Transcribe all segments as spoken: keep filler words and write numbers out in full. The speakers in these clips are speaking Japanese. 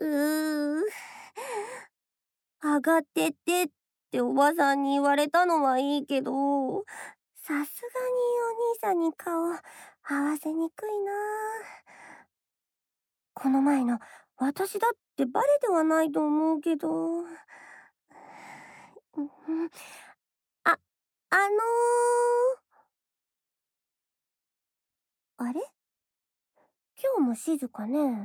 うー。上がってってっておばさんに言われたのはいいけど、さすがにお兄さんに顔合わせにくいな。この前の私だってバレてはないと思うけど。うん、あ、あのー、あれ今日も静かね。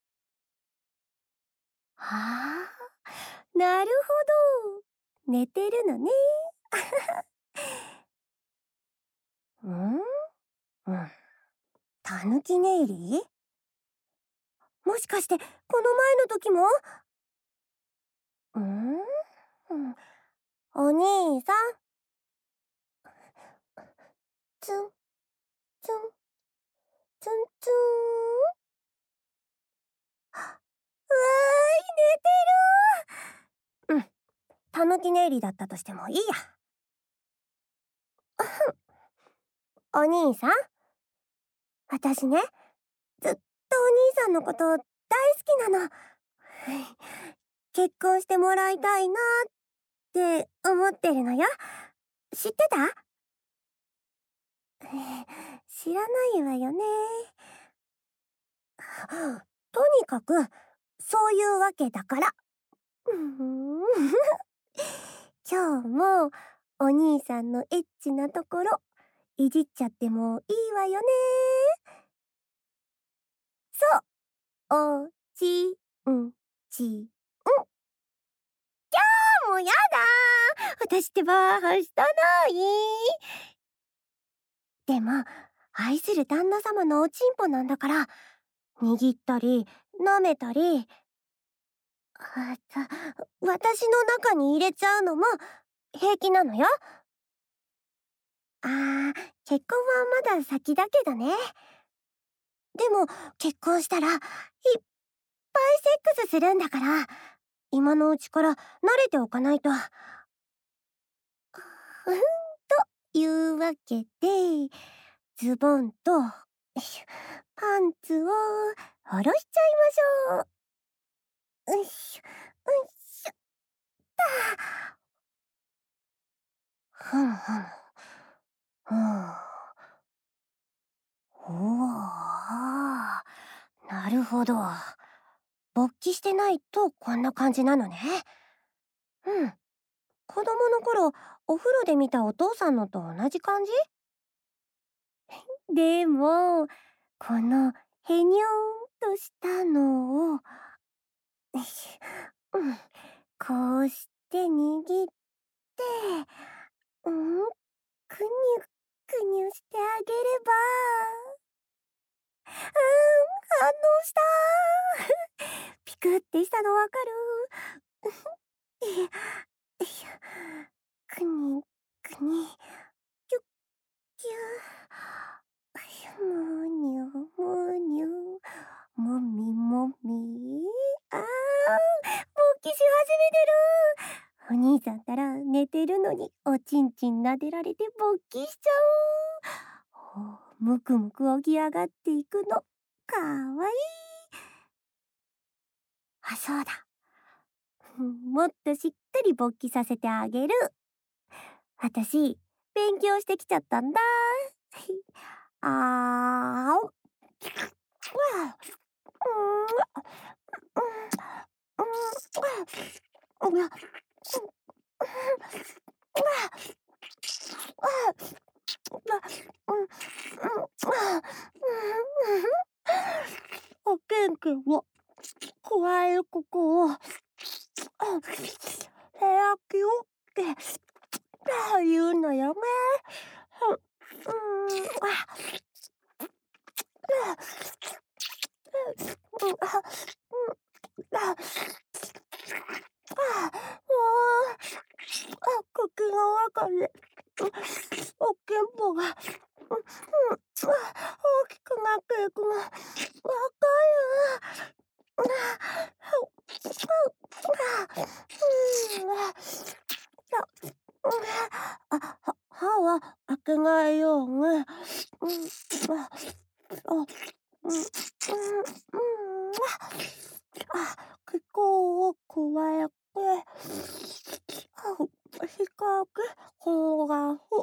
はあ、なるほど。寝てるのね。うん、うん。たぬき寝入り？もしかしてこの前の時も？うん、うん、お兄さん。ツンツンツンツン。うわーい、寝てる。うん、たぬき寝入りだったとしてもいいや。お兄さん、私ね、ずっとお兄さんのこと大好きなの。結婚してもらいたいなって思ってるのよ。知ってた？知らないわよね。とにかくそういうわけだから。うーん今日もお兄さんのエッチなところいじっちゃってもいいわよね。そう、おちんちん。もうやだー、私ってばはしたない。でも愛する旦那様のおちんぽなんだから、握ったり舐めたり、あた私の中に入れちゃうのも平気なのよ。あー、結婚はまだ先だけどね。でも結婚したらいっぱいセックスするんだから、今のうちから慣れておかないと。うんというわけで、ズボンとパンツを下ろしちゃいましょう。うっしょうっしょ。ふんふん。ふん。おお、なるほど。勃起してないとこんな感じなのね。うん。子供の頃お風呂で見たお父さんのと同じ感じ？でもこのへにょーんとしたのを、うん、こうして握って、うん、くにゅくにゅしてあげれば、うん、反応したー。ピクってしたのわかる？いや、くにくに、キュッキュー、むにゅむにゅ、もみもみ。あー、勃起し始めてる。お兄さんったら寝てるのにおちんちん撫でられて勃起しちゃう。ほう、むくむく起き上がっていくの。かわいい。あ、そうだ。もっとしっかり勃起させてあげる。私、勉強してきちゃったんだ。あーお。うんうんうんうんおけんけんを加えるこを部屋着をって言うのよね。うん、口の中でおけんぽが大きくなっていくのわかる。あ、は歯は開けないように。うん、あ、うん、うん、うん、あ、 こう加えて、四角、こうがふ、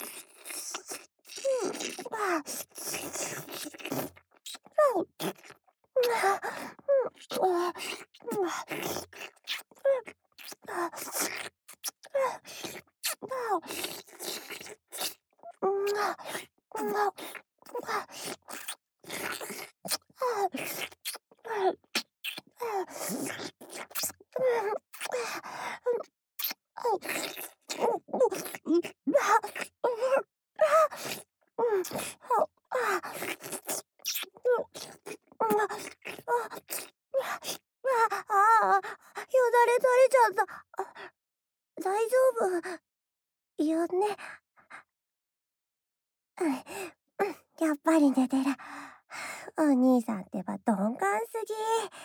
ああ、よだれ垂れちゃった。あ、大丈夫よね。うん、うん、やっぱり寝てる。お兄さんってば鈍感すぎ。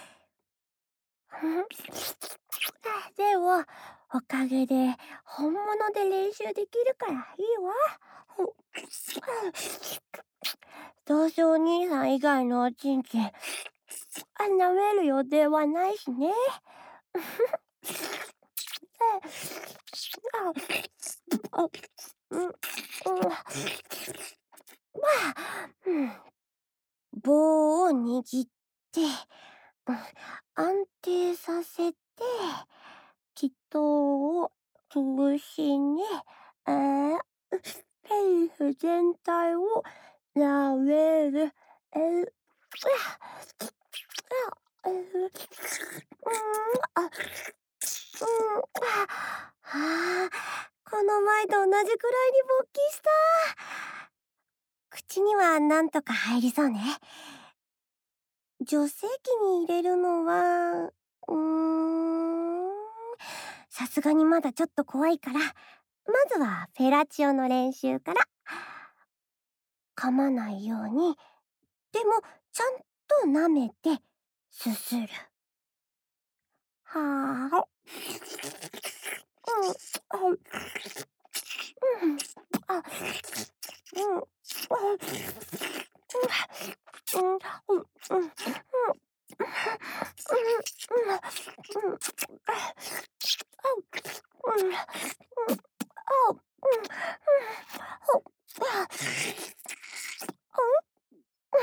でも、おかげで本物で練習できるからいいわ。どうせお兄さん以外のおちんちん、舐める予定はないしね。あ、うん、うん、うん、棒を握って、うん、安定させて、気筒を中心に、えー、ペース全体を舐める。えー、あ、うん、あ、うん、あ、この前と同じくらいに勃起した。口にはなんとか入りそうね。女性器に入れるのは、うーん、さすがにまだちょっと怖いから、まずはフェラチオの練習から。噛まないように、でもちゃんと舐めてすする。はあ。うん、あ、うん、あ、うん、あ、うん、うん、うん、うん、うん、うん、うん、あ、うん、うん、あ、うん、ほ、あ、うん、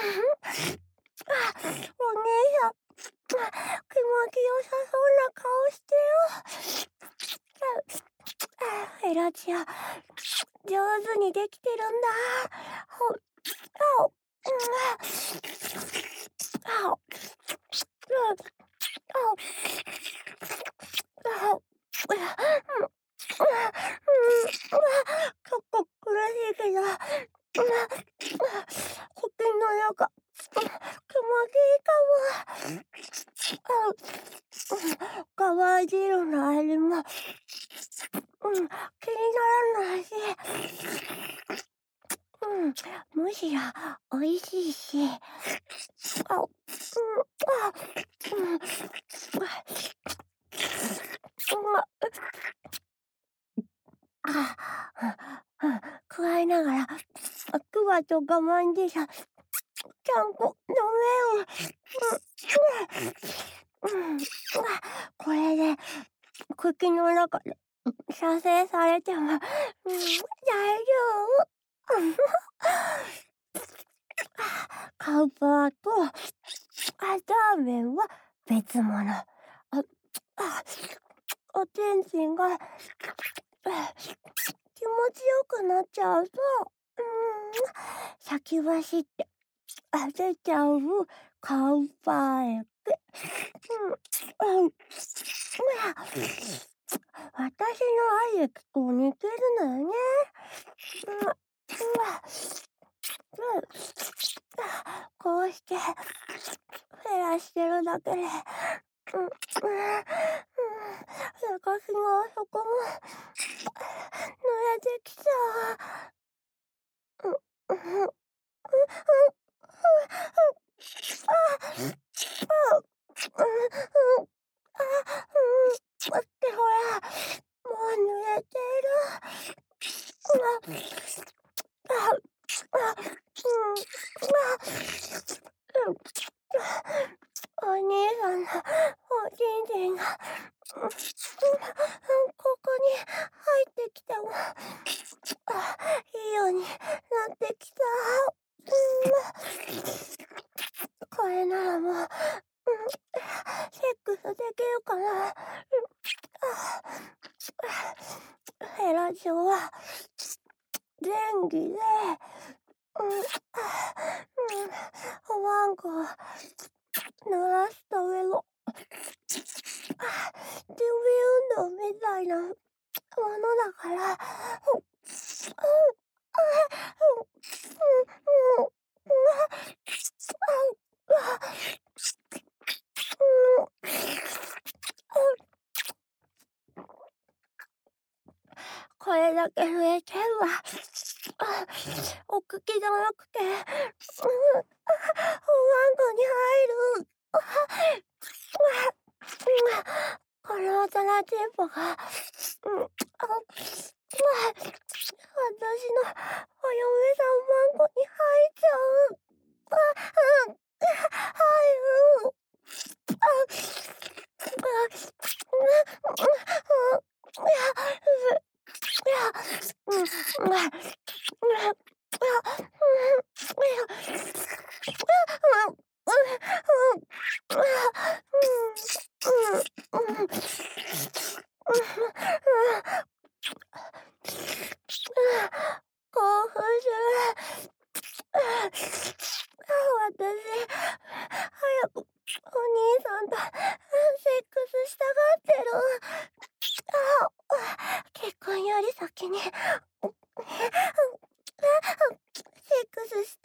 あ、お姉さん、気持ちよさそうな顔してよ。あ、フェラチオ、上手にできてるんだ。ほ、あ、うん、あ、うん、あ、うん、うん、結構苦しいけど、口の中、気持ちいいかも。乾い汁の味も、うん、気にならないし、うん、むしろ美味しいし、あ、うん、あ、うん、うん、あ、うん、加えながら、くわと我慢でさ、ちゃんと飲める。うん、うん、これで口の中で射精されても、うん、大丈夫。カウパーとアターメンは別物。あ、あ、おちんちんが気持ちよくなっちゃうと、うん、先走って当てちゃうカウパー液。うん、うん、私の愛液と似てるのよね。うん、うん、こうしてフェラしてるだけで、うん、うん、うん、私のあそこも濡れてきちゃう。うん、うん、うん、うん、あ、あ、うん、うん、うん、あ、うん、ってほら、もう濡れてる。うわ、あ、あ、うん、あ、うん、お兄さんのおちんちんここに入ってきてもいいようになってきた。これならもう、セックスできるかな。ヘラジオは前儀で、うん、おわんこを濡らした上の準備運動みたいなものだから、これだけ増えてるわ。お茎じゃなくて、おわんこに入る。この大人チンポが、私のお嫁さんわんこに入っちゃう。入る。興奮する。私、早くお兄さんとセックスしたがってる。結婚より先にセックスして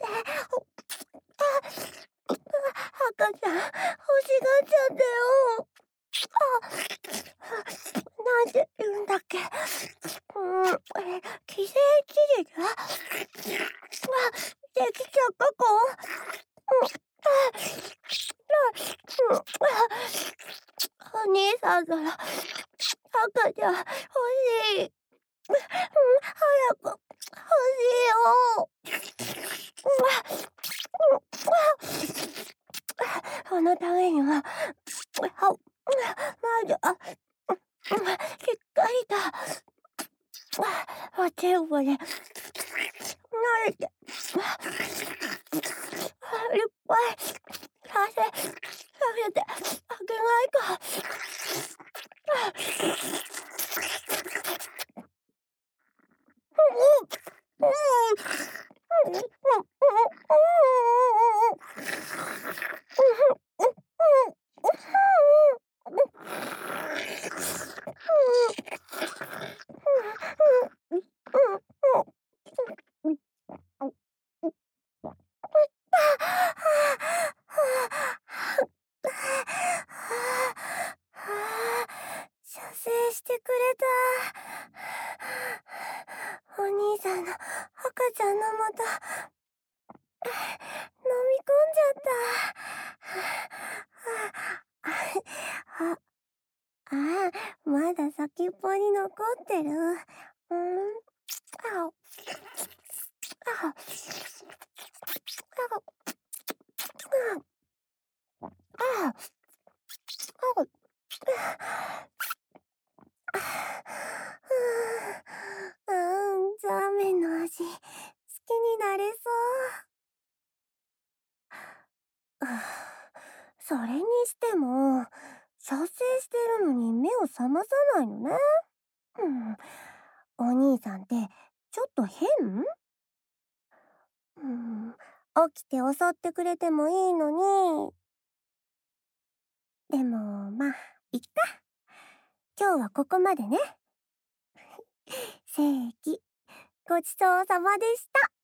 赤ちゃん欲しがっちゃってよ。なんて言うんだっけ。うん、え、寄生チリルできちゃった子。お兄さんなら赤ちゃん欲しい。早く欲しいよ。そのためには、まず、しっかりと、おチンポで、慣れて、いっぱいさせ、させてあげないか。射精してくれた。お兄さんの赤ちゃんのもと飲み込んじゃった。あ、あ、まだ先っぽに残ってる。うん。あ、あ、あ、うん、ザーメンの味、好きになれそう。それにしても、射精してるのに目を覚まさないのね。うん、お兄さんってちょっと変？うん、起きて襲ってくれてもいいのに。でも、まあ、いっか。今日はここまでね。せーき、ごちそうさまでした。